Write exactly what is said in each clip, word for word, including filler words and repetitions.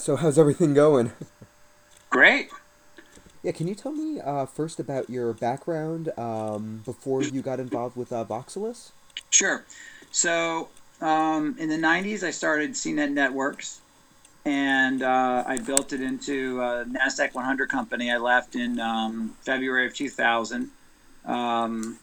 So how's everything going? Great. Yeah, can you tell me uh, first about your background um, before you got involved with uh, Voxelis? Sure. So um, in the nineties, I started C net Networks and uh, I built it into a NASDAQ one hundred company. I left in um, February of two thousand. Um,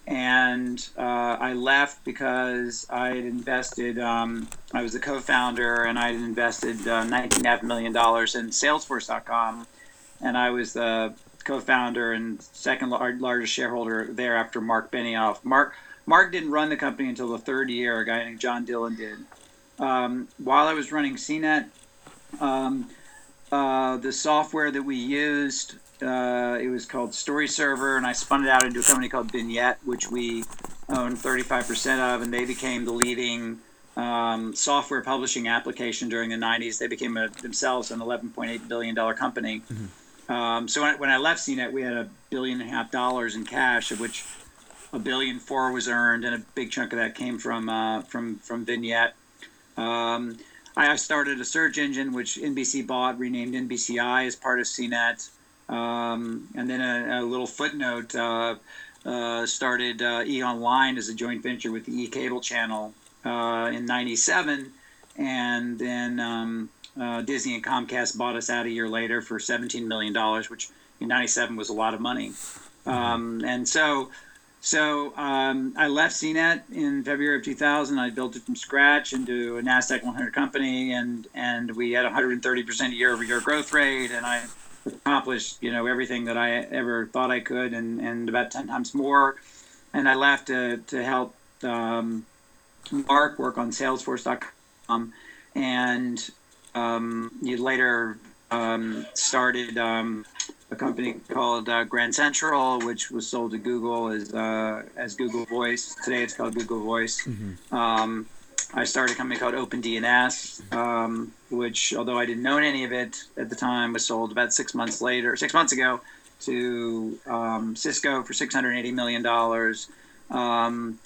and uh, I left because I had invested, um, I was the co founder and I had invested uh, nineteen point five million dollars in Salesforce dot com. And I was the co-founder and second largest shareholder there after Mark Benioff. Mark Mark didn't run the company until the third year. A guy named John Dillon did. Um, while I was running C net, um, uh, the software that we used, uh, it was called Story Server, and I spun it out into a company called Vignette, which we owned thirty-five percent of, and they became the leading um, software publishing application during the nineties. They became a, themselves an eleven point eight billion dollars company. Hmm. Um, so when, when I left C net, we had a billion and a half dollars in cash, of which a billion four was earned, and a big chunk of that came from uh, from from Vignette. Um, I started a search engine which N B C bought, renamed N B C I as part of C net, um, and then a, a little footnote uh, uh, started uh, E Online as a joint venture with the E Cable channel uh, in ninety-seven, and then um, uh, Disney and Comcast bought us out a year later for seventeen million dollars, which in ninety-seven was a lot of money. Hmm. Um, and so so um, I left C net in February of two thousand. I built it from scratch into a NASDAQ one hundred company, and and we had one hundred thirty percent year over year growth rate, and I accomplished you know everything that I ever thought I could, and and about ten times more. And I left to to help um, Mark work on Salesforce dot com, and um, you later um, started um, a company called uh, Grand Central, which was sold to Google as uh, as Google Voice. Today it's called Google Voice. Hmm. Um, I started a company called OpenDNS, um, which, although I didn't own any of it at the time, was sold about six months later, six months ago, to um, Cisco for six hundred eighty million dollars. Um,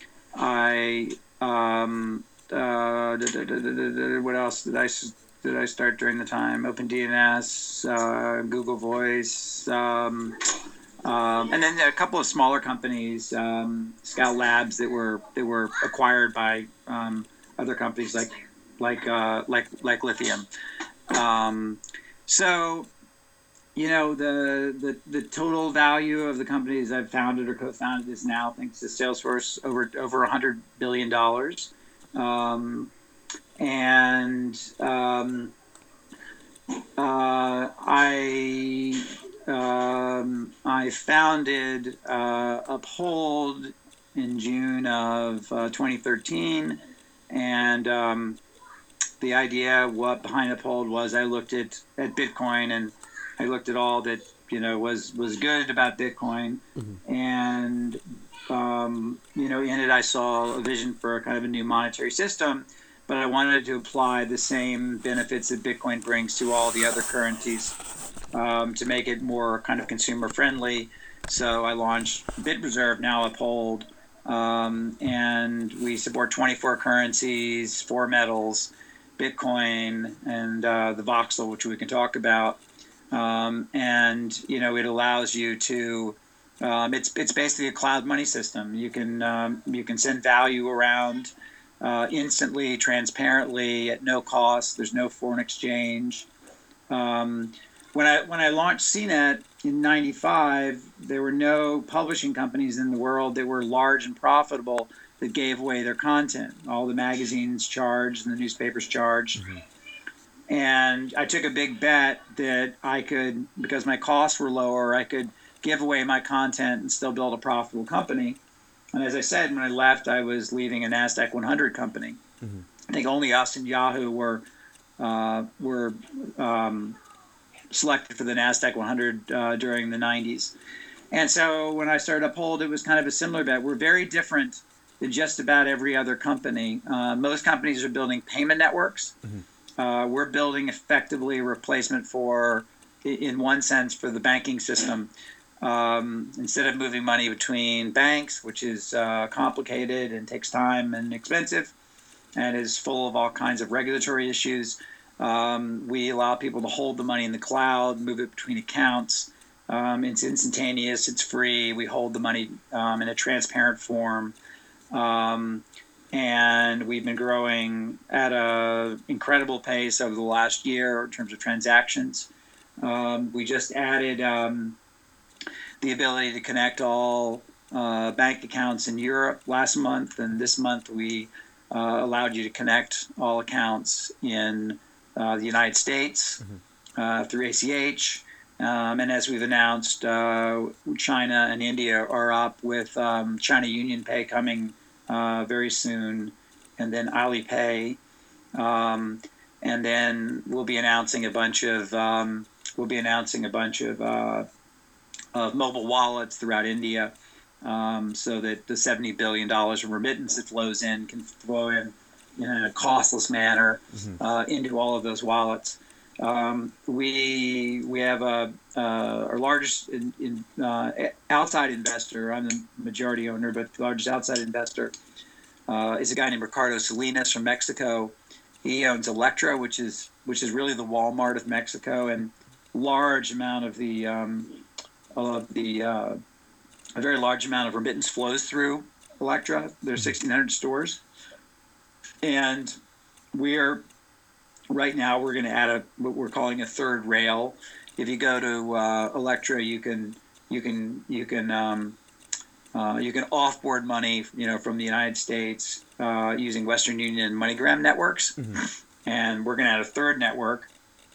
I um, uh, what else did I did I start during the time? OpenDNS, uh, Google Voice, um, um, and then a couple of smaller companies, um, Scout Labs, that were that were acquired by um, other companies like like uh, like like Lithium. Um, so you know the, the the total value of the companies I've founded or co-founded is now, thanks to Salesforce, over over a hundred billion dollars. Um, and um, uh, I um, I founded uh, Uphold in June of uh, twenty thirteen, and um, the idea what behind Uphold was I looked at at Bitcoin, and I looked at all that you know was was good about Bitcoin, Hmm. and um, you know in it I saw a vision for a kind of a new monetary system, but I wanted to apply the same benefits that Bitcoin brings to all the other currencies, um, to make it more kind of consumer friendly. So I launched BitReserve, now Uphold, um, and we support twenty-four currencies, four metals, Bitcoin, and uh, the voxel, which we can talk about. Um, and you know, it allows you to. Um, it's it's basically a cloud money system. You can um, you can send value around uh, instantly, transparently, at no cost. There's no foreign exchange. Um, when I when I launched C net in ninety-five, there were no publishing companies in the world that were large and profitable that gave away their content. All the magazines charged and the newspapers charged. Hmm. And I took a big bet that I could, because my costs were lower, I could give away my content and still build a profitable company. And as I said, when I left, I was leaving a NASDAQ one hundred company. Hmm. I think only us and Yahoo were uh, were um, selected for the NASDAQ one hundred uh, during the nineties. And so when I started Uphold, it was kind of a similar bet. We're very different than just about every other company. Uh, most companies are building payment networks. Hmm. Uh, we're building effectively a replacement for, in one sense, for the banking system. Um, instead of moving money between banks, which is uh, complicated and takes time and expensive, and is full of all kinds of regulatory issues. Um, we allow people to hold the money in the cloud, move it between accounts. Um, it's instantaneous. It's free. We hold the money um, in a transparent form. Um, and we've been growing at an incredible pace over the last year in terms of transactions. Um, we just added um, the ability to connect all uh, bank accounts in Europe last month, and this month we uh, allowed you to connect all accounts in uh, the United States mm-hmm. uh, through A C H. Um, and as we've announced, uh, China and India are up with um, China UnionPay coming uh, very soon, and then Alipay. Um, and then we'll be announcing a bunch of um, we'll be announcing a bunch of uh, of mobile wallets throughout India, um, so that the seventy billion dollars of remittance that flows in can flow in in a costless manner mm-hmm. uh, into all of those wallets. Um, we we have a uh, our largest in, in, uh, outside investor. I'm the majority owner, but the largest outside investor uh, is a guy named Ricardo Salinas from Mexico. He owns Electra, which is which is really the Walmart of Mexico, and large amount of the um, of the uh, a very large amount of remittance flows through Electra. There's sixteen hundred stores, and we're right now we're going to add a what we're calling a third rail. If you go to uh, Electra, you can you can you can um, uh, you can offboard money, you know, from the United States uh, using Western Union and MoneyGram networks, mm-hmm. and we're going to add a third network.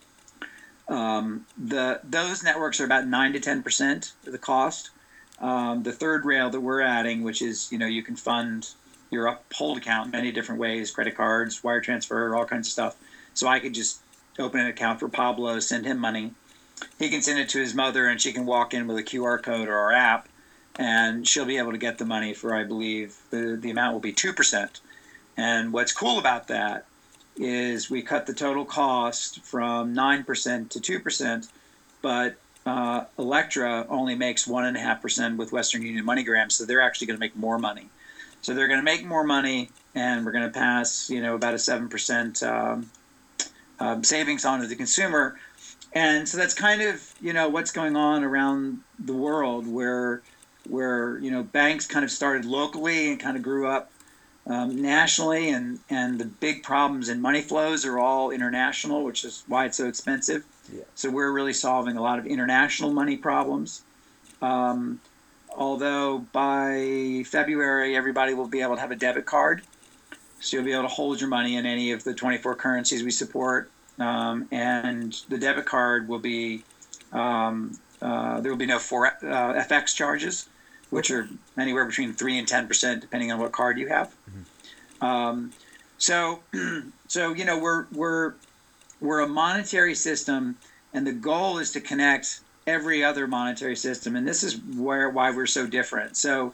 Um, the those networks are about nine to ten percent of the cost. Um, the third rail that we're adding, which is, you know, you can fund your Uphold account in many different ways, credit cards, wire transfer, all kinds of stuff. So I could just open an account for Pablo, send him money. He can send it to his mother, and she can walk in with a Q R code or our app, and she'll be able to get the money for, I believe, the, the amount will be two percent. And what's cool about that is we cut the total cost from nine percent to two percent, but uh, Electra only makes one point five percent with Western Union MoneyGram, so they're actually going to make more money. So they're going to make more money, and we're going to pass, you know, about a seven percent um, um, savings on to the consumer. And so that's kind of, you know, what's going on around the world where, where you know, banks kind of started locally and kind of grew up Um, nationally, and, and the big problems in money flows are all international, which is why it's so expensive. Yeah. So we're really solving a lot of international money problems. Um, although by February, everybody will be able to have a debit card. So you'll be able to hold your money in any of the twenty-four currencies we support. Um, and the debit card will be, um, uh, there will be no for, uh, F X charges, which are anywhere between three and ten percent, depending on what card you have. Mm-hmm. Um, so, so you know, we're we're we're a monetary system, and the goal is to connect every other monetary system, and this is where why we're so different. So,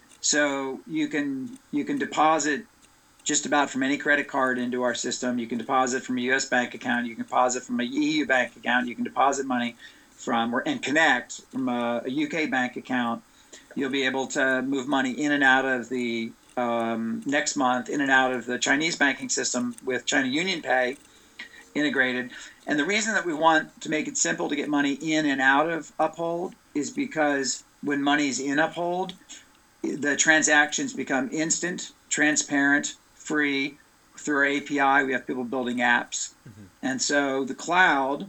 so you can you can deposit just about from any credit card into our system. You can deposit from a U S bank account. You can deposit from a E U bank account. You can deposit money from or and connect from a, a U K bank account. You'll be able to move money in and out of the um, next month, in and out of the Chinese banking system with China UnionPay integrated. And the reason that we want to make it simple to get money in and out of Uphold is because when money's in Uphold, the transactions become instant, transparent, free. Through our A P I, we have people building apps. Mm-hmm. And so the cloud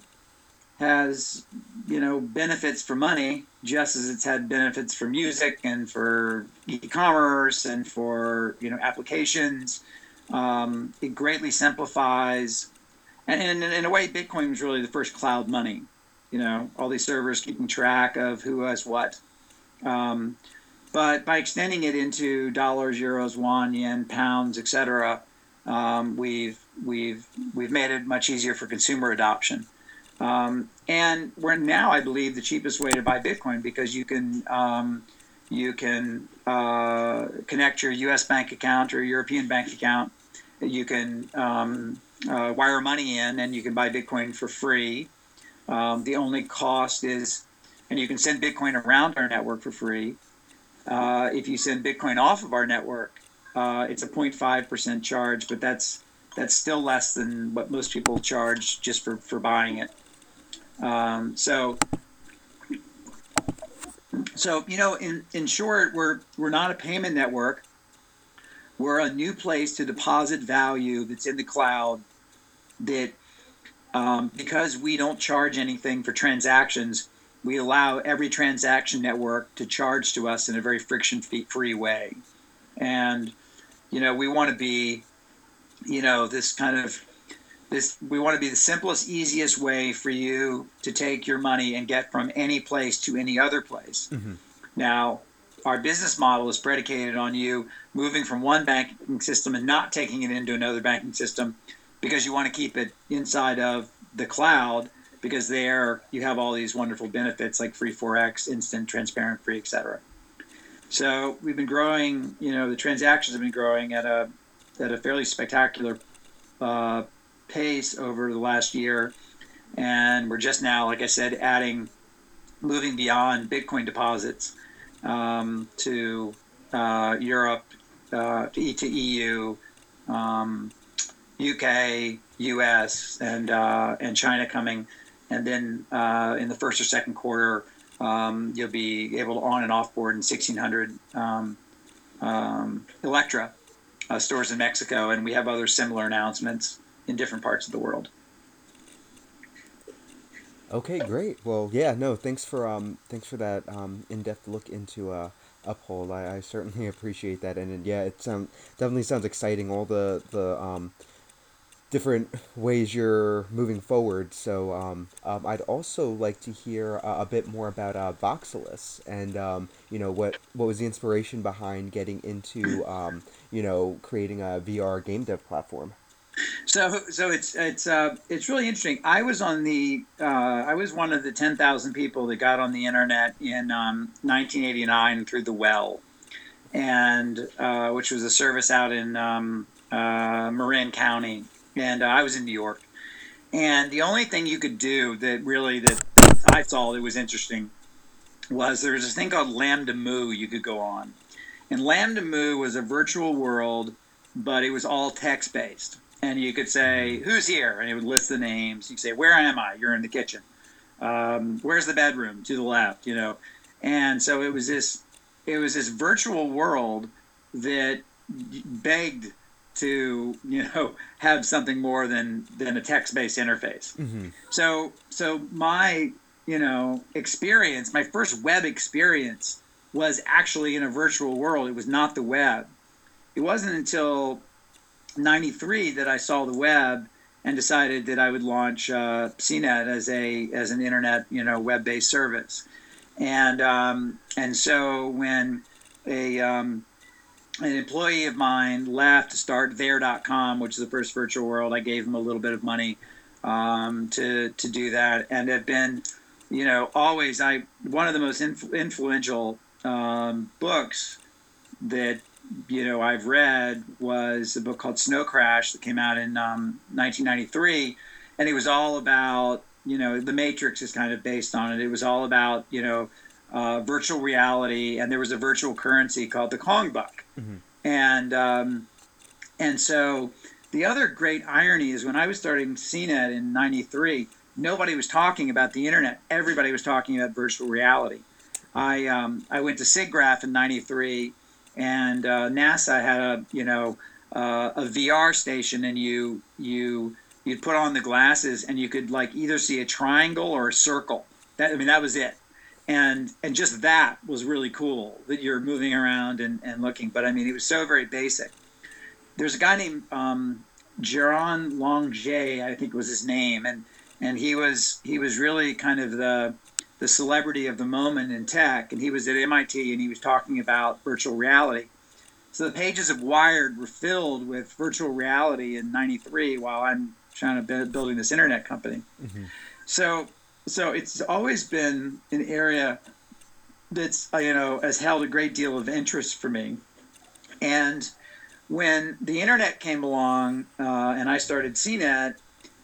has, you know, benefits for money, just as it's had benefits for music and for e-commerce and for, you know, applications. Um, it greatly simplifies, and, and in a way, Bitcoin was really the first cloud money. You know, all these servers keeping track of who has what. Um, but by extending it into dollars, euros, won, yen, pounds, et cetera, um, we've we've we've made it much easier for consumer adoption. Um, and we're now, I believe, the cheapest way to buy Bitcoin, because you can um, you can uh, connect your U S bank account or European bank account. You can um, uh, wire money in, and you can buy Bitcoin for free. Um, the only cost is, and you can send Bitcoin around our network for free. Uh, if you send Bitcoin off of our network, uh, it's a zero point five percent charge, but that's That's still less than what most people charge just for, for buying it. Um, so, so you know, in, in short, we're we're not a payment network. We're a new place to deposit value that's in the cloud. That um, because we don't charge anything for transactions, we allow every transaction network to charge to us in a very friction-free way. And you know, we want to be, you know, this kind of this we want to be the simplest, easiest way for you to take your money and get from any place to any other place. Mm-hmm. Now, our business model is predicated on you moving from one banking system and not taking it into another banking system because you want to keep it inside of the cloud, because there you have all these wonderful benefits like free forex, instant, transparent, free, et cetera. So we've been growing, you know, the transactions have been growing at a at a fairly spectacular uh, pace over the last year. And we're just now, like I said, adding, moving beyond Bitcoin deposits um, to uh, Europe, uh, to, to E U, um, U K, U S, and uh, and China coming. And then uh, in the first or second quarter, um, you'll be able to on and off board in sixteen hundred um, um, Electra uh, stores in Mexico, and we have other similar announcements in different parts of the world. Okay, great. Well, yeah, no, thanks for um, thanks for that um, in-depth look into uh, Uphold. I, I certainly appreciate that, and, and yeah, it sound definitely sounds exciting. All the the um, different ways you're moving forward. So um, um, I'd also like to hear uh, a bit more about uh, Voxelis, and um, you know what what was the inspiration behind getting into um, you know creating a V R game dev platform. So, so it's it's uh, it's really interesting. I was on the uh, I was one of the ten thousand people that got on the internet in um, nineteen eighty-nine through the Well, and uh, which was a service out in um, uh, Marin County, and uh, I was in New York. And the only thing you could do that really that I thought it was interesting was there was this thing called Lambda Moo you could go on, and Lambda Moo was a virtual world, but it was all text based. And you could say, "Who's here?" And it would list the names. You could say, "Where am I?" You're in the kitchen. Um, where's the bedroom? To the left, you know. And so it was this, it was this virtual world that begged to, you know, have something more than than a text-based interface. Mm-hmm. So, so my, you know, experience, my first web experience was actually in a virtual world. It was not the web. It wasn't until ninety-three that I saw the web and decided that I would launch uh, C net as a as an internet, you know, web-based service. And um, and so when a um, an employee of mine left to start there dot com, which is the first virtual world, I gave him a little bit of money um, to to do that, and have been, you know, always I one of the most influ- influential um, books that you know I've read was a book called Snow Crash that came out in um, nineteen ninety-three, and it was all about, you know, The Matrix is kind of based on it. It was all about, you know, uh, virtual reality, and there was a virtual currency called the Kong Buck. Mm-hmm. And um, and so the other great irony is when I was starting C net in ninety-three, nobody was talking about the internet. Everybody was talking about virtual reality. I um, I went to SIGGRAPH in ninety-three, and uh, NASA had a you know uh, a V R station, and you you you'd put on the glasses and you could like either see a triangle or a circle. That I mean that was it, and and just that was really cool that you're moving around and, and looking. But I mean it was so very basic. There's a guy named um, Jaron Longé, I think was his name, and and he was he was really kind of the the celebrity of the moment in tech, and he was at M I T and he was talking about virtual reality. So the pages of Wired were filled with virtual reality in ninety-three while I'm trying to build building this internet company. Mm-hmm. So so it's always been an area that's you know has held a great deal of interest for me. And when the internet came along uh, and I started C net,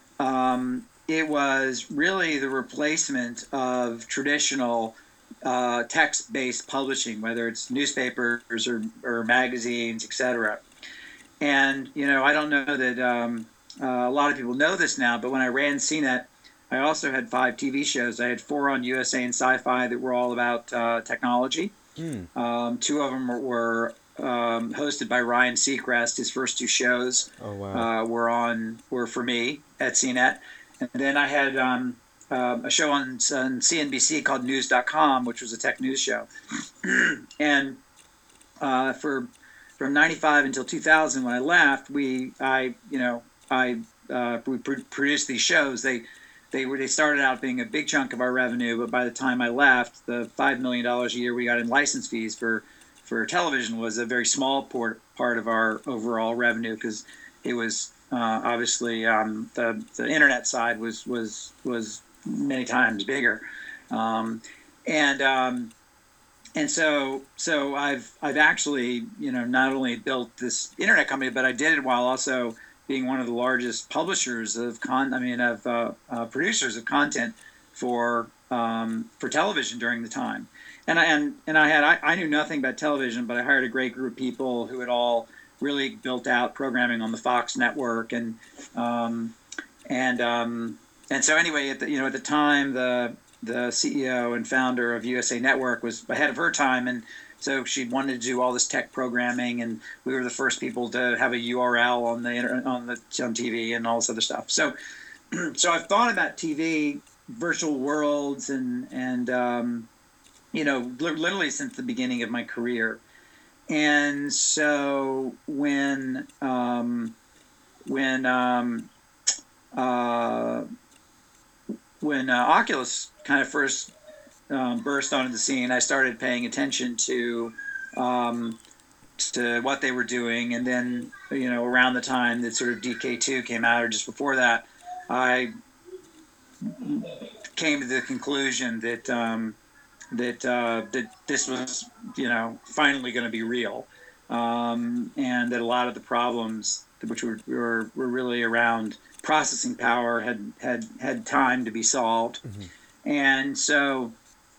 um, it was really the replacement of traditional uh, text-based publishing, whether it's newspapers or, or magazines, et cetera. And you know, I don't know that um, uh, a lot of people know this now, but when I ran C net, I also had five T V shows. I had four on U S A and Sci-Fi that were all about uh, technology. Mm. Um, two of them were, were um, hosted by Ryan Seacrest. His first two shows Oh wow. uh, were on were for me at C net, and then I had um, uh, a show on, on C N B C called News dot com, which was a tech news show, and uh, for from ninety-five until two thousand, when I left, we I you know I uh, we pr- produced these shows. They they were they started out being a big chunk of our revenue, but by the time I left, the five million dollars a year we got in license fees for for television was a very small port, part of our overall revenue, because it was uh, obviously um, the the internet side was was was many times bigger, um, and um, and so so I've I've actually, you know, not only built this internet company, but I did it while also being one of the largest publishers of con I mean of uh, uh, producers of content for um, for television during the time. And I and, and I had I, I knew nothing about television, but I hired a great group of people who had all really built out programming on the Fox network. And um, and um, and so anyway, at the, you know, at the time, the the C E O and founder of U S A Network was ahead of her time, and so she wanted to do all this tech programming, and we were the first people to have a U R L on the internet, on the on T V, and all this other stuff. So, so I've thought about T V, virtual worlds, and and um, you know, literally since the beginning of my career. And so when um, when um, uh, when uh, Oculus kind of first um, burst onto the scene, I started paying attention to um, to what they were doing, and then, you know, around the time that sort of D K two came out, or just before that, I came to the conclusion that um, that uh, that this was, you know, finally going to be real, um, and that a lot of the problems, which were, were were really around processing power, had had had time to be solved. Mm-hmm. And so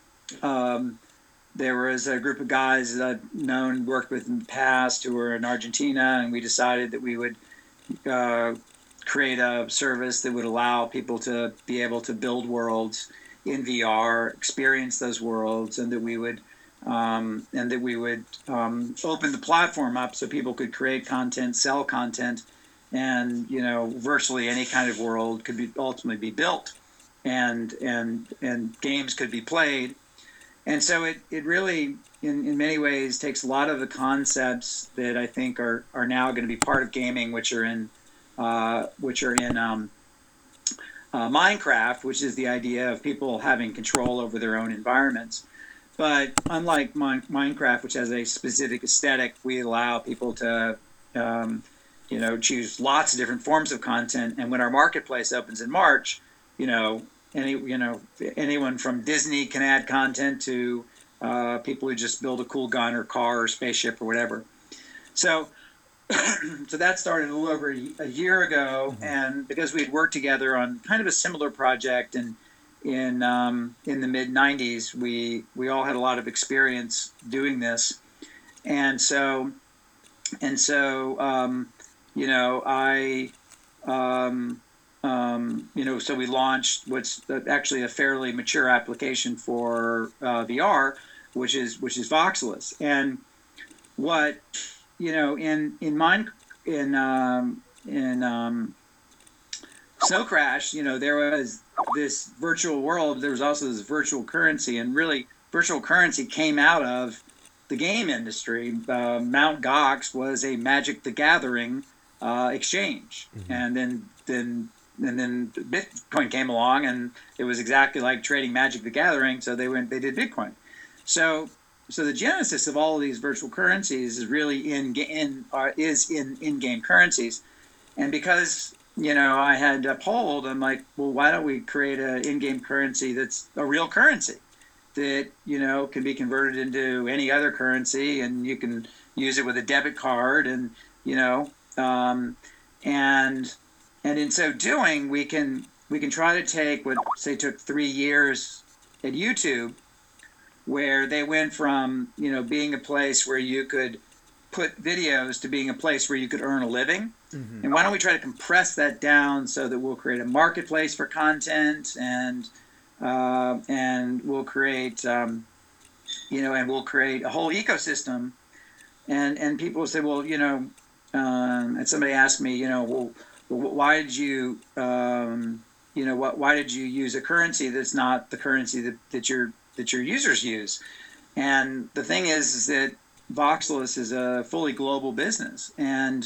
um, there was a group of guys that I've known, worked with in the past, who were in Argentina, and we decided that we would uh, create a service that would allow people to be able to build worlds in V R, experience those worlds, and that we would um, and that we would um, open the platform up so people could create content, sell content, and, you know, virtually any kind of world could be ultimately be built, and and and games could be played. And so it, it really, in, in many ways, takes a lot of the concepts that I think are, are now going to be part of gaming, which are in uh, which are in um, uh, Minecraft, which is the idea of people having control over their own environments. But unlike Min- Minecraft, which has a specific aesthetic, we allow people to um, you know, choose lots of different forms of content. And when our marketplace opens in March, you know, any you know anyone from Disney can add content to uh, people who just build a cool gun or car or spaceship or whatever. So, so that started a little over a year ago, Mm-hmm. and because we'd worked together on kind of a similar project, and in um, in the mid nineties, we we all had a lot of experience doing this, and so and so um, you know I. Um, um, you know, so we launched what's actually a fairly mature application for uh, V R, which is which is Voxelis. And what, you know, in in mine in um, in um, Snow Crash, you know, there was this virtual world. There was also this virtual currency, and really, virtual currency came out of the game industry. Uh, Mount Gox was a Magic the Gathering uh, exchange, Mm-hmm. and then then and then Bitcoin came along, and it was exactly like trading Magic the Gathering. So they went, they did Bitcoin. So so the genesis of all of these virtual currencies is really in in uh, is in in-game currencies, and because, you know, I had a polled, I'm like, well, why don't we create an in-game currency that's a real currency that, you know, can be converted into any other currency, and you can use it with a debit card, and, you know, um, and and in so doing, we can we can try to take what, say, took three years at YouTube, where they went from, you know, being a place where you could put videos to being a place where you could earn a living. Mm-hmm. And why don't we try to compress that down so that we'll create a marketplace for content, and uh, and we'll create um, you know and we'll create a whole ecosystem. And and people will say, well, you know, um, and somebody asked me, you know, well, why did you um, you know what why did you use a currency that's not the currency that, that your that your users use? And the thing is, is that Voxelis is a fully global business, and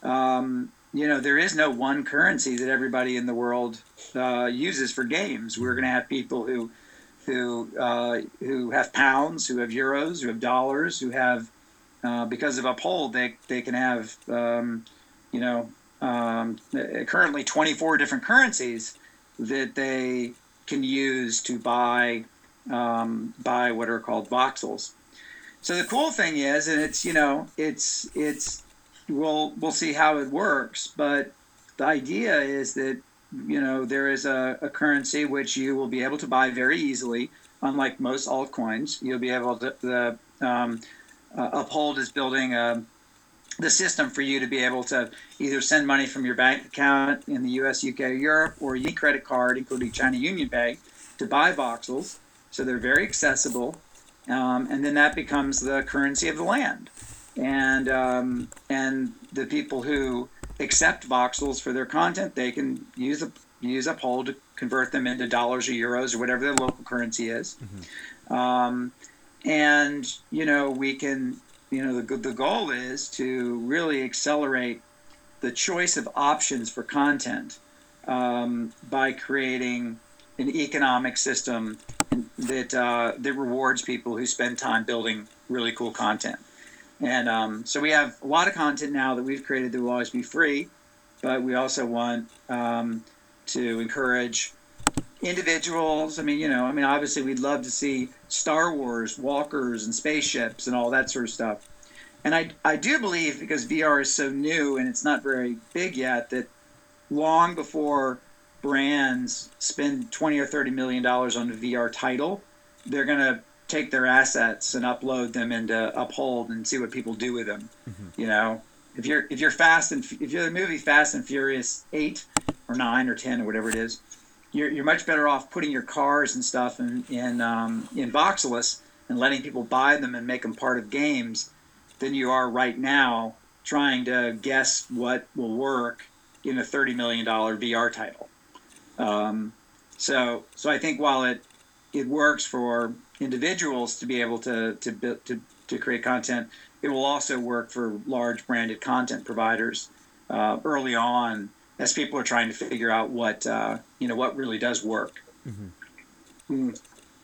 um, you know there is no one currency that everybody in the world uh, uses for games. We're going to have people who who uh, who have pounds, who have euros, who have dollars, who have uh, because of Uphold, they they can have um, you know um, currently twenty-four different currencies that they can use to buy um, buy what are called voxels. So the cool thing is, and it's you know it's it's we'll we'll see how it works, but the idea is that you know there is a, a currency which you will be able to buy very easily. Unlike most altcoins, you'll be able to the um, uh, Uphold is building a, the system for you to be able to either send money from your bank account in the U S, U K, or Europe, or your credit card, including China Union Pay, to buy voxels. So they're very accessible, um, and then that becomes the currency of the land. And um, and the people who accept voxels for their content, they can use a, use Uphold to convert them into dollars or euros or whatever their local currency is. Mm-hmm. Um, and you know we can you know the the goal is to really accelerate the choice of options for content um, by creating an economic system that uh, that rewards people who spend time building really cool content. And um, so we have a lot of content now that we've created that will always be free, but we also want um, to encourage individuals. I mean, you know, I mean, obviously we'd love to see Star Wars, walkers, and spaceships and all that sort of stuff. And I, I do believe, because V R is so new and it's not very big yet, that long before brands spend twenty or thirty million dollars on a V R title, they're going to take their assets and upload them into Uphold and see what people do with them. Mm-hmm. You know, if you're if you're fast and if you're the movie Fast and Furious eight or nine or ten or whatever it is, you're you're much better off putting your cars and stuff in in um, in Voxelis and letting people buy them and make them part of games than you are right now trying to guess what will work in a thirty million dollars V R title. Um, so so I think while it it works for individuals to be able to to to to create content, it will also work for large branded content providers uh, early on as people are trying to figure out what uh, you know what really does work. Mm-hmm. Mm.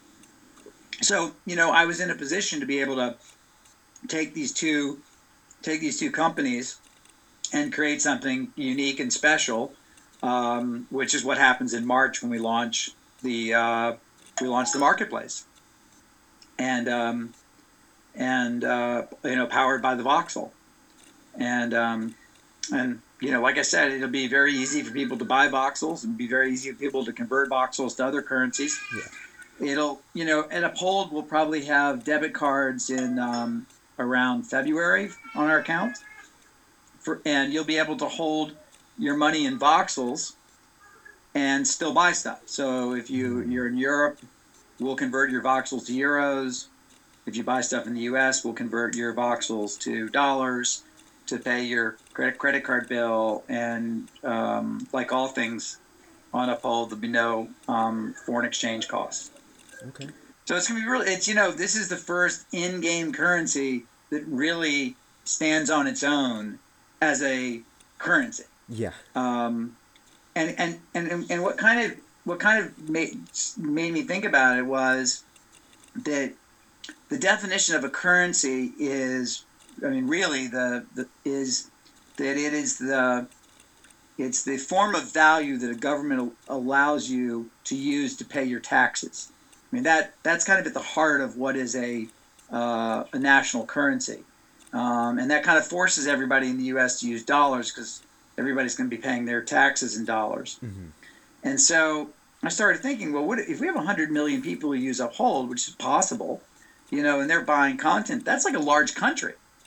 So you know, I was in a position to be able to take these two take these two companies and create something unique and special, um, which is what happens in March when we launch the uh, we launch the marketplace, and um, and uh, you know powered by the Voxel, and um, and you know like I said, it'll be very easy for people to buy voxels and be very easy for people to convert voxels to other currencies. Yeah. It'll you know at Uphold we'll probably have debit cards in um, around February on our account, for, and you'll be able to hold your money in voxels and still buy stuff. So if you, you're in Europe, we'll convert your voxels to euros. If you buy stuff in the U S, we'll convert your voxels to dollars to pay your credit credit card bill. And um, like all things on Uphold, there'll be no um, foreign exchange costs. Okay. So it's gonna be really. It's you know this is the first in-game currency that really stands on its own as a currency. Yeah. Um, and, and and and what kind of what kind of made made me think about it was that the definition of a currency is, I mean, really the the is that it is the it's the form of value that a government allows you to use to pay your taxes. I mean, that that's kind of at the heart of what is a uh, a national currency, um, and that kind of forces everybody in the U S to use dollars because everybody's going to be paying their taxes in dollars. Mm-hmm. And so I started thinking, well, what if we have one hundred million people who use Uphold, which is possible, you know, and they're buying content? That's like a large country,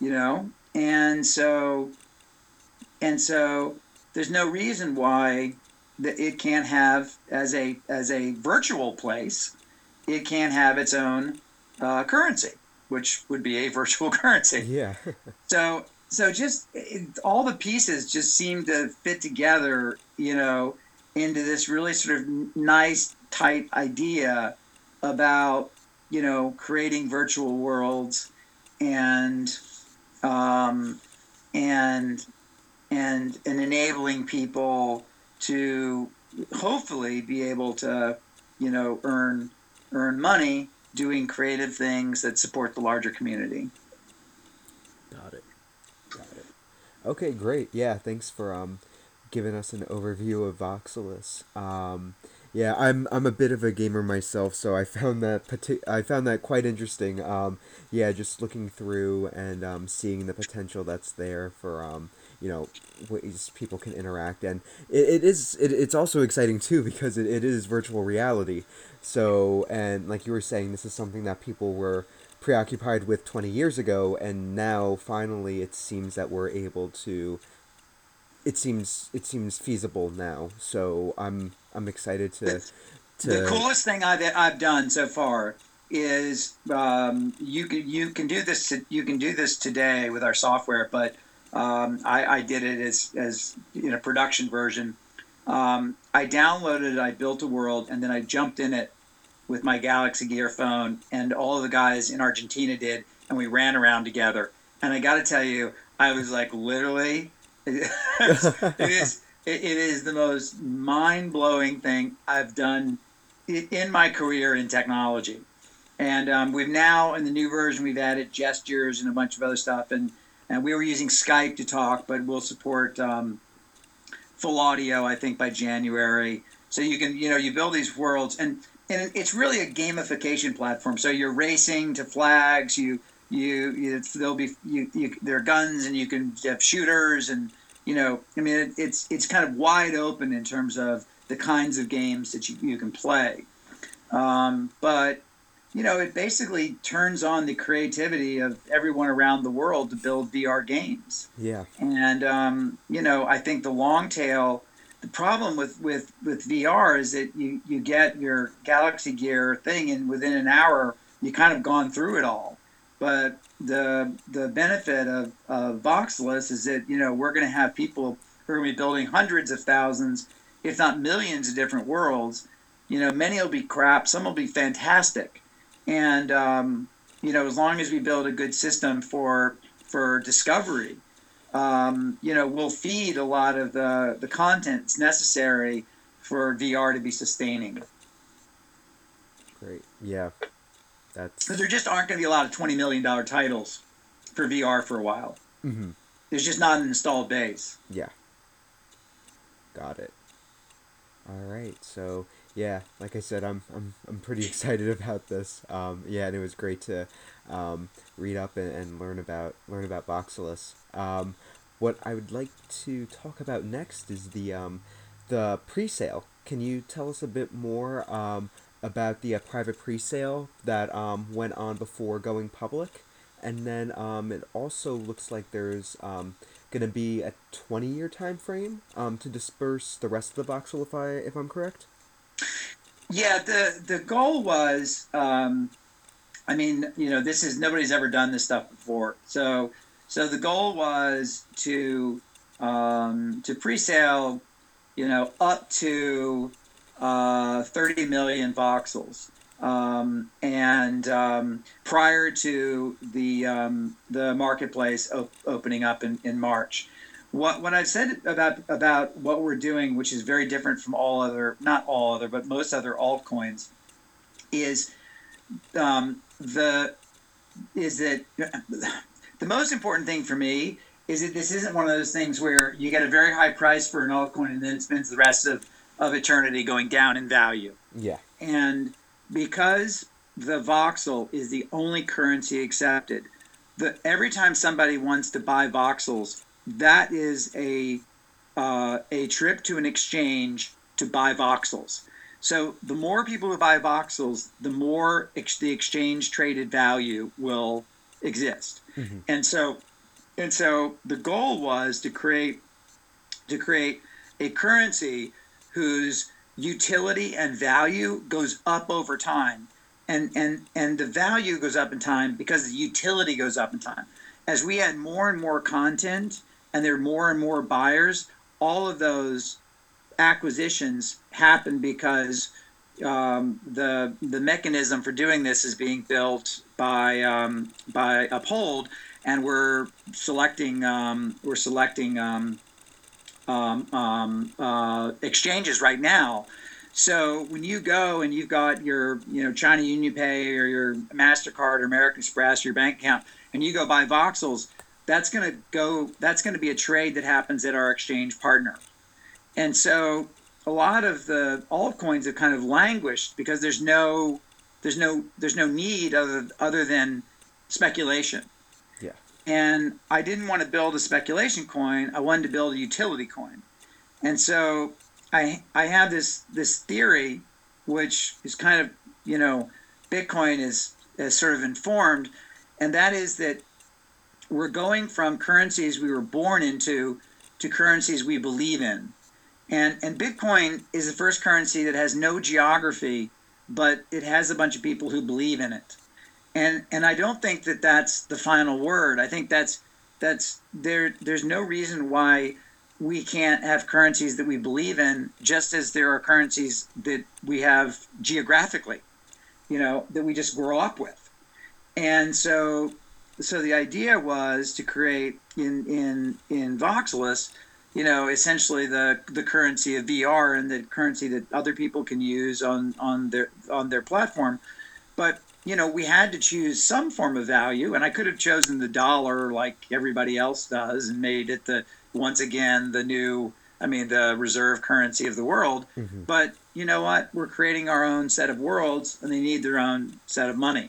you know, and so and so there's no reason why that it can't have as a as a virtual place, it can't have its own uh, currency, which would be a virtual currency. Yeah. So so just it, all the pieces just seem to fit together, you know, into this really sort of nice tight idea about, you know, creating virtual worlds and um, and and and enabling people to hopefully be able to, you know, earn earn money doing creative things that support the larger community. Got it. Got it. Okay, great. Yeah, thanks for um giving us an overview of Voxelis. Um, yeah, I'm I'm a bit of a gamer myself, so I found that partic- I found that quite interesting. Um, yeah, just looking through and um, seeing the potential that's there for um, you know, ways people can interact, and it, it is it, it's also exciting too because it, it is virtual reality. So, and like you were saying, this is something that people were preoccupied with twenty years ago, and now finally it seems that we're able to it seems it seems feasible now. So I'm I'm excited to The, the to coolest thing I've I've done so far is um, you can you can do this you can do this today with our software, but um, I, I did it as as in a production version. Um, I downloaded it, I built a world, and then I jumped in it with my Galaxy Gear phone, and all of the guys in Argentina did, and we ran around together. And I got to tell you, I was like literally, it is it, it is the most mind blowing thing I've done in my career in technology. And um, we've now in the new version we've added gestures and a bunch of other stuff, and and we were using Skype to talk, but we'll support um, full audio, I think, by January. So you can, you know, you build these worlds, and and it's really a gamification platform. So you're racing to flags. You you, you there'll be you, you there are guns, and you can have shooters, and you know, I mean, it, it's it's kind of wide open in terms of the kinds of games that you, you can play. Um, but you know, it basically turns on the creativity of everyone around the world to build V R games. yeah. And um, you know, I think the long tail. The problem with, with, with V R is that you, you get your Galaxy Gear thing, and within an hour you kind of gone through it all. But the the benefit of, of Voxelis is that you know we're going to have people who are going to be building hundreds of thousands, if not millions, of different worlds. You know, many will be crap, some will be fantastic, and um, you know, as long as we build a good system for for discovery, um, you know, we'll feed a lot of the the contents necessary for V R to be sustaining. Great. Yeah, Because that's there just aren't going to be a lot of twenty million dollar titles for V R for a while. mm-hmm. There's just not an installed base. Yeah, got it. All right. So yeah, like I said, I'm I'm I'm pretty excited about this. Um, yeah, and it was great to um, read up and, and learn about learn about Voxelis. Um, what I would like to talk about next is the um, the pre-sale. Can you tell us a bit more um, about the uh, private pre-sale that um, went on before going public? And then um, it also looks like there's um, going to be a twenty year time frame um, to disperse the rest of the Voxel, if, I, if I'm correct? Yeah, the the goal was, um, I mean, you know, this is nobody's ever done this stuff before. So so the goal was to um, to pre-sale, you know, up to uh, thirty million voxels. Um, and um, prior to the um, the marketplace op- opening up in, in March, what what I've said about about what we're doing, which is very different from all other, not all other, but most other altcoins, is um, the is that the most important thing for me is that this isn't one of those things where you get a very high price for an altcoin and then it spends the rest of, of eternity going down in value. Yeah. And because the voxel is the only currency accepted, the every time somebody wants to buy voxels, that is a uh, a trip to an exchange to buy voxels. So the more people who buy voxels, the more ex- the exchange traded value will exist. Mm-hmm. And so And so the goal was to create to create a currency whose utility and value goes up over time. And, and, and the value goes up in time because the utility goes up in time. As we add more and more content and there are more and more buyers, all of those acquisitions happen because um, the the mechanism for doing this is being built by um, by Uphold, and we're selecting um, we're selecting um, um, um, uh, exchanges right now. So when you go and you've got your, you know, China Union Pay or your MasterCard or American Express, your bank account, and you go buy voxels, that's going to go, that's going to be a trade that happens at our exchange partner. And so a lot of the altcoins have kind of languished because there's no, there's no, there's no need other, other than speculation. Yeah. And I didn't want to build a speculation coin. I wanted to build a utility coin. And so I I have this this theory, which is kind of, you know, Bitcoin is, is sort of informed, and that is that we're going from currencies we were born into to currencies we believe in. And and Bitcoin is the first currency that has no geography, but it has a bunch of people who believe in it. And and I don't think that that's the final word. I think that's that's there. There's no reason why we can't have currencies that we believe in, just as there are currencies that we have geographically, you know, that we just grow up with. And so, so the idea was to create in in in Voxelis, you know, essentially the the currency of V R and the currency that other people can use on on their on their platform. But you know, we had to choose some form of value, and I could have chosen the dollar like everybody else does and made it the, once again, the new, I mean, the reserve currency of the world. Mm-hmm. But you know what? We're creating our own set of worlds, and they need their own set of money.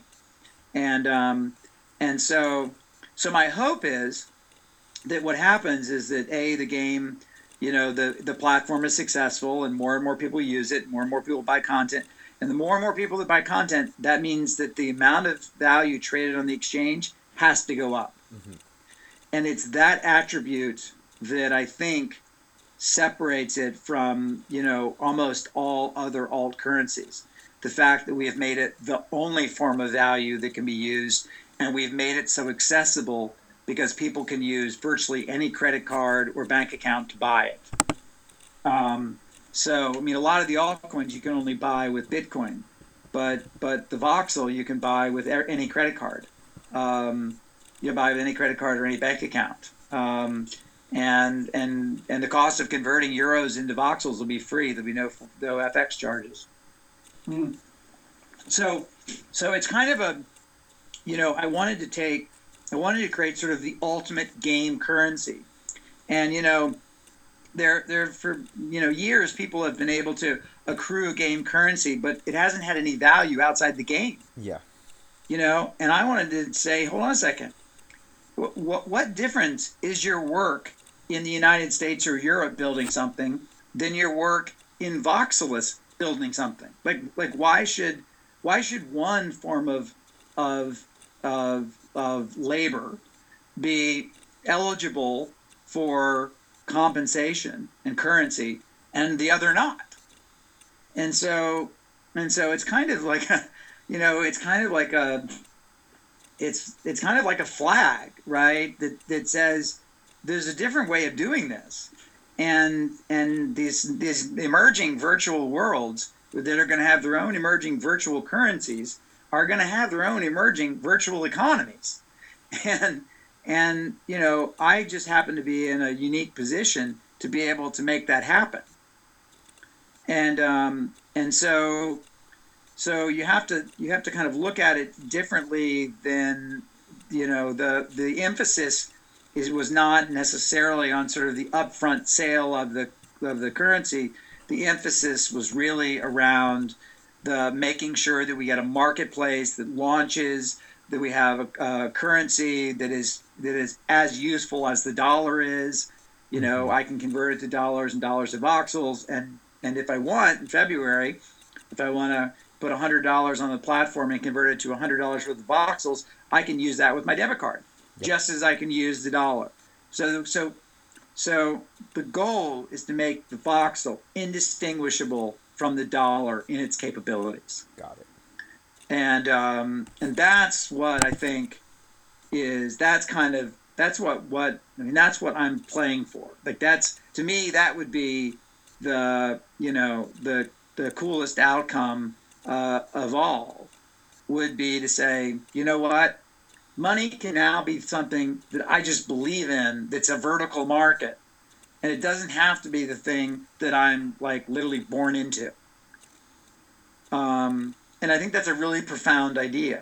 And um, and so so my hope is that what happens is that a the game, you know, the the platform is successful, and more and more people use it, more and more people buy content. And the more and more people that buy content, that means that the amount of value traded on the exchange has to go up. Mm-hmm. And it's that attribute that I think separates it from, you know, almost all other alt currencies. The fact that we have made it the only form of value that can be used, and we've made it so accessible because people can use virtually any credit card or bank account to buy it. Um, So, I mean, a lot of the altcoins you can only buy with Bitcoin, but but the voxel you can buy with any credit card. Um, you buy with any credit card or any bank account, um, and and and the cost of converting euros into voxels will be free. There'll be no no F X charges. Mm. So, so it's kind of a, you know, I wanted to take, I wanted to create sort of the ultimate game currency, and you know. There, there for you know years, people have been able to accrue a game currency, but it hasn't had any value outside the game. Yeah. You know, and I wanted to say, hold on a second. What, what, what difference is your work in the United States or Europe building something than your work in Voxelis building something? Like, like why should why should one form of of of of labor be eligible for compensation and currency and the other not? And so and so it's kind of like a, you know, it's kind of like a it's it's kind of like a flag, right? That that says there's a different way of doing this. And and these these emerging virtual worlds that are going to have their own emerging virtual currencies are going to have their own emerging virtual economies. And And, you know, I just happen to be in a unique position to be able to make that happen. And um, and so so you have to you have to kind of look at it differently than, you know, the the emphasis is was not necessarily on sort of the upfront sale of the of the currency. The emphasis was really around the making sure that we get a marketplace that launches, that we have a, a currency that is that is as useful as the dollar is. You know, mm-hmm. I can convert it to dollars and dollars to voxels, and and if I want in February, if I want to put one hundred dollars on the platform and convert it to one hundred dollars worth of voxels, I can use that with my debit card. Yep. just as I can use the dollar. So so so the goal is to make the voxel indistinguishable from the dollar in its capabilities. Got it. And um, and that's what I think is that's kind of that's what what I mean that's what I'm playing for. Like that's to me that would be the you know the the coolest outcome uh, of all would be to say, you know what, money can now be something that I just believe in. That's a vertical market, and it doesn't have to be the thing that I'm like literally born into. Um, and I think that's a really profound idea.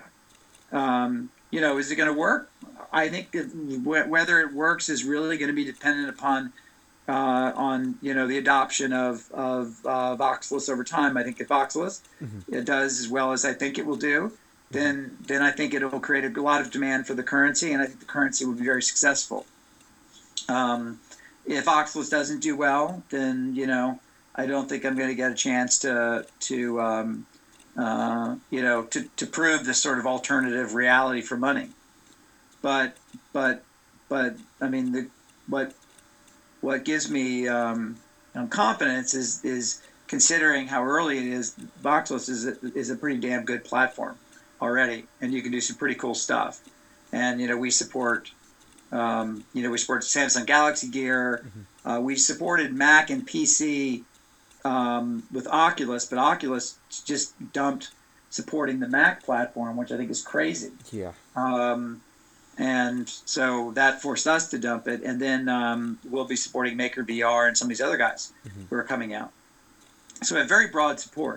Um, you know, is it going to work? I think it, whether it works is really going to be dependent upon uh, on you know the adoption of of uh, Voxelis over time. I think if Voxelis Mm-hmm. it does as well as I think it will do, Mm-hmm. then then I think it will create a lot of demand for the currency, and I think the currency will be very successful. Um, if Voxelis doesn't do well, then you know I don't think I'm going to get a chance to to um, uh, you know to to prove this sort of alternative reality for money. But but but I mean the what what gives me um, um, confidence is is considering how early it is. Voxelis is a, is a pretty damn good platform already, and you can do some pretty cool stuff. And you know we support um, you know we support Samsung Galaxy Gear. Mm-hmm. Uh, we supported Mac and P C um, with Oculus, but Oculus just dumped supporting the Mac platform, which I think is crazy. Yeah. Um, and so that forced us to dump it. And then um, we'll be supporting Maker V R and some of these other guys Mm-hmm. who are coming out. So we have very broad support.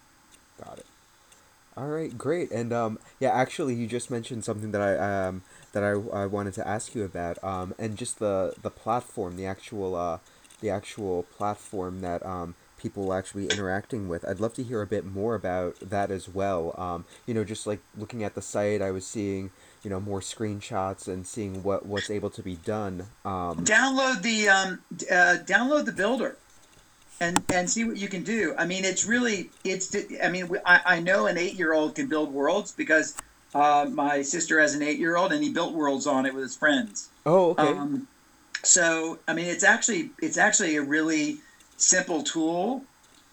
Got it. All right, great. And um, yeah, actually, you just mentioned something that I um that I, I wanted to ask you about. Um, and just the the platform, the actual uh, the actual platform that um people will actually be interacting with. I'd love to hear a bit more about that as well. Um, you know, just like looking at the site, I was seeing you know more screenshots and seeing what what's able to be done. Um, Download the um, uh, download the builder and and see what you can do. I mean, it's really it's. I mean, I, I know an eight year old can build worlds because uh, my sister has an eight year old and he built worlds on it with his friends. oh, okay. Um, so I mean, it's actually it's actually a really simple tool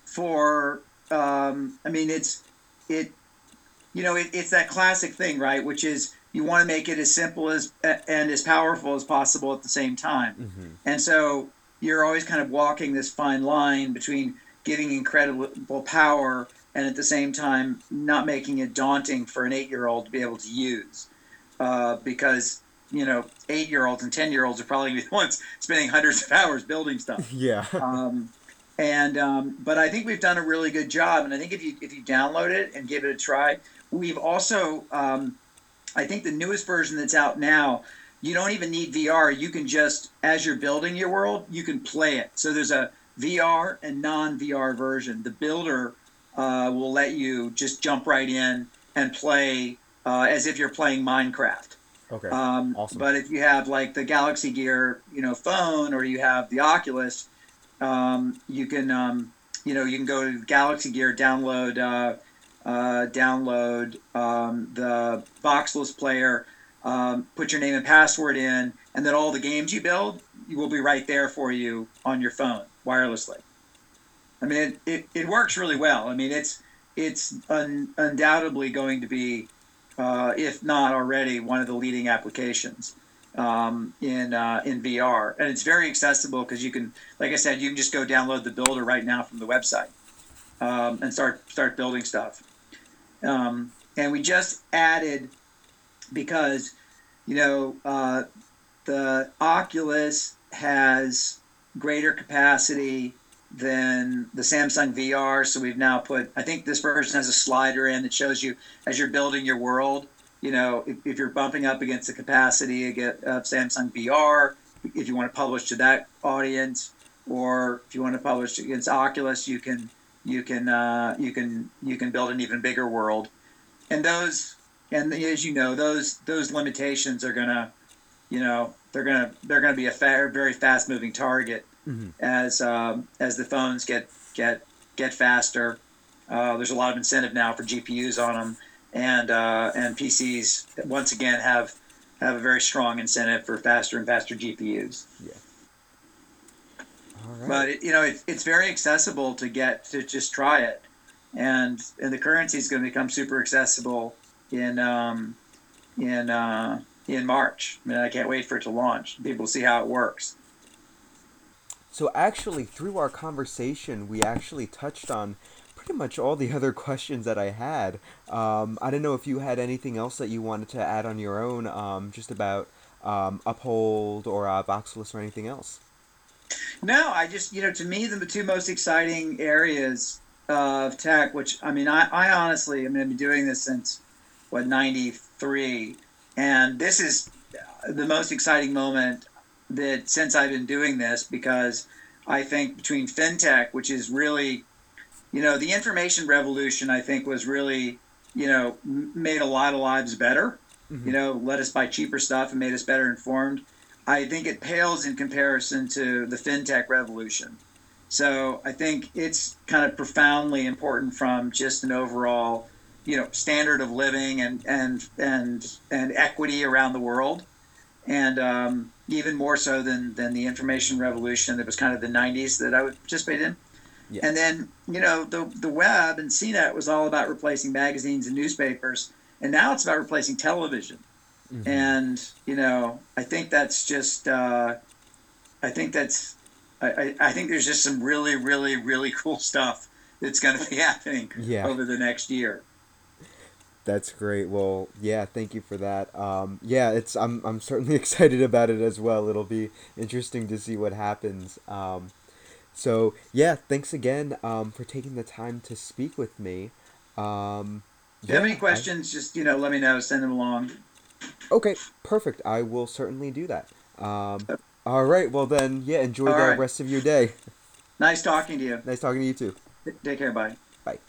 for. Um, I mean, it's it you know it, it's that classic thing, right? Which is you want to make it as simple as and as powerful as possible at the same time, Mm-hmm. and so you're always kind of walking this fine line between giving incredible power and at the same time not making it daunting for an eight-year-old to be able to use, uh, because you know eight-year-olds and ten-year-olds are probably going to be the ones spending hundreds of hours building stuff. Yeah. Um, and um, but I think we've done a really good job, and I think if you if you download it and give it a try, we've also um, I think the newest version that's out now, you don't even need V R. You can just, as you're building your world, you can play it. So there's a V R and non-V R version. The builder uh, will let you just jump right in and play uh, as if you're playing Minecraft. Okay. Um, Awesome. but if you have like the Galaxy Gear, you know, phone, or you have the Oculus, um, you can, um, you know, you can go to Galaxy Gear, download. Uh, uh, download um, the Voxelis player, um, put your name and password in, and then all the games you build will be right there for you on your phone wirelessly. I mean, it, it, it works really well. I mean, it's it's un, undoubtedly going to be, uh, if not already, one of the leading applications um, in uh, in V R, and it's very accessible because you can, like I said, you can just go download the builder right now from the website um, and start start building stuff. Um, and we just added because you know uh, the Oculus has greater capacity than the Samsung V R, so we've now put. I think this version has a slider in that shows you as you're building your world. You know, if, if you're bumping up against the capacity of Samsung V R, if you want to publish to that audience, or if you want to publish against Oculus, you can you can uh, you can you can build an even bigger world. And those and as you know, those those limitations are gonna, you know, they're gonna they're gonna be a fair, very fast moving target Mm-hmm. as um, as the phones get get get faster. Uh, there's a lot of incentive now for G P Us on them, and uh, and P Cs once again have have a very strong incentive for faster and faster G P Us. Yeah. All right. But it, you know, it, it's very accessible to get to just try it, and and the currency is going to become super accessible in um, in uh, in March. I mean, I can't wait for it to launch. People see how it works. So actually, through our conversation, we actually touched on pretty much all the other questions that I had. Um, I don't know if you had anything else that you wanted to add on your own, um, just about um, Uphold or uh, Voxelis or anything else. No, I just, you know, to me, the two most exciting areas of tech, which I mean, I, I honestly, I mean, I've been doing this since what ninety-three, and this is the most exciting moment that since I've been doing this because I think between fintech, which is really, you know, the information revolution, I think was really, you know, made a lot of lives better. You Mm-hmm. know, let us buy cheaper stuff and made us better informed. I think it pales in comparison to the fintech revolution. So I think it's kind of profoundly important from just an overall, you know, standard of living and and and and equity around the world, and um, even more so than than the information revolution that was kind of the nineties that I would participate in. Yeah. And then, you know, the the web and C net was all about replacing magazines and newspapers, and now it's about replacing television. Mm-hmm. And you know, I think that's just, uh, I think that's, I, I, I think there's just some really, really, really cool stuff that's going to be happening Yeah. over the next year. That's great. Well, yeah, thank you for that. Um, yeah, it's I'm I'm certainly excited about it as well. It'll be interesting to see what happens. Um, so yeah, thanks again um, for taking the time to speak with me. Um, If you have any yeah, I questions, just you know, let me know. Send them along. okay, perfect. I will certainly do that. Um, all right. Well then, yeah, enjoy All the right. rest of your day. Nice talking to you. Nice talking to you too. Take care. Bye.